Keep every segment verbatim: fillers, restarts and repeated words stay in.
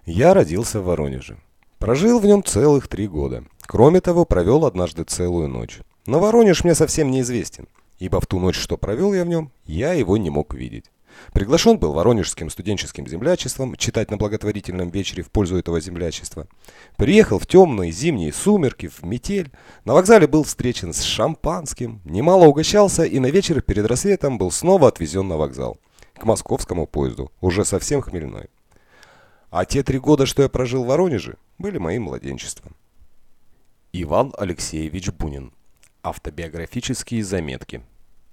Я родился в Воронеже. Прожил в нем целых три года. Кроме того, провел однажды целую ночь. Но Воронеж мне совсем неизвестен, ибо в ту ночь, что провел я в нем, я его не мог видеть. Приглашен был Воронежским студенческим землячеством читать на благотворительном вечере в пользу этого землячества. Приехал в темные зимние сумерки, в метель. На вокзале был встречен с шампанским, немало угощался и на вечер перед рассветом был снова отвезен на вокзал. К московскому поезду, уже совсем хмельной. А те три года, что я прожил в Воронеже, были моим младенчеством. Иван Алексеевич Бунин. Автобиографические заметки.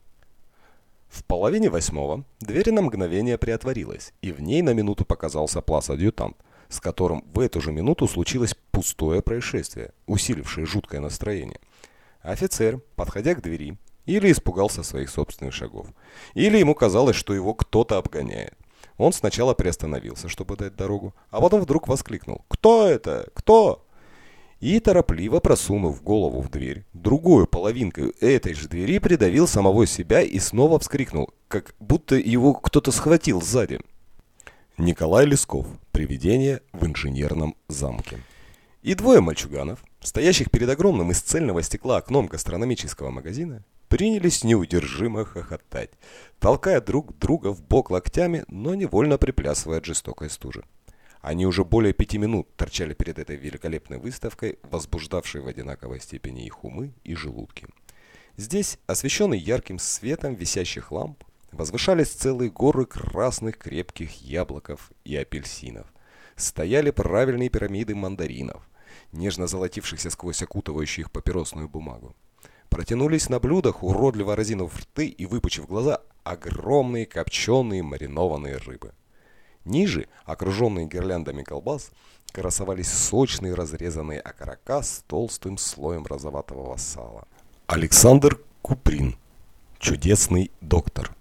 В половине восьмого дверь на мгновение приотворилась, и в ней на минуту показался плацадъютант, с которым в эту же минуту случилось пустое происшествие, усилившее жуткое настроение. Офицер, подходя к двери, или испугался своих собственных шагов, или ему казалось, что его кто-то обгоняет. Он сначала приостановился, чтобы дать дорогу, а потом вдруг воскликнул: «Кто это? Кто?» И, торопливо просунув голову в дверь, другую половинкой этой же двери придавил самого себя и снова вскрикнул, как будто его кто-то схватил сзади. Николай Лесков. Привидение в инженерном замке. И двое мальчуганов, стоящих перед огромным из цельного стекла окном гастрономического магазина, принялись неудержимо хохотать, толкая друг друга в бок локтями, но невольно приплясывая от жестокой стужи. Они уже более пяти минут торчали перед этой великолепной выставкой, возбуждавшей в одинаковой степени их умы и желудки. Здесь, освещенные ярким светом висящих ламп, возвышались целые горы красных крепких яблоков и апельсинов. Стояли правильные пирамиды мандаринов, нежно золотившихся сквозь окутывающую их папиросную бумагу. Протянулись на блюдах, уродливо разинув рты и выпучив глаза, огромные копченые маринованные рыбы. Ниже, окруженные гирляндами колбас, красовались сочные разрезанные окорока с толстым слоем розоватого сала. Александр Куприн. Чудесный доктор.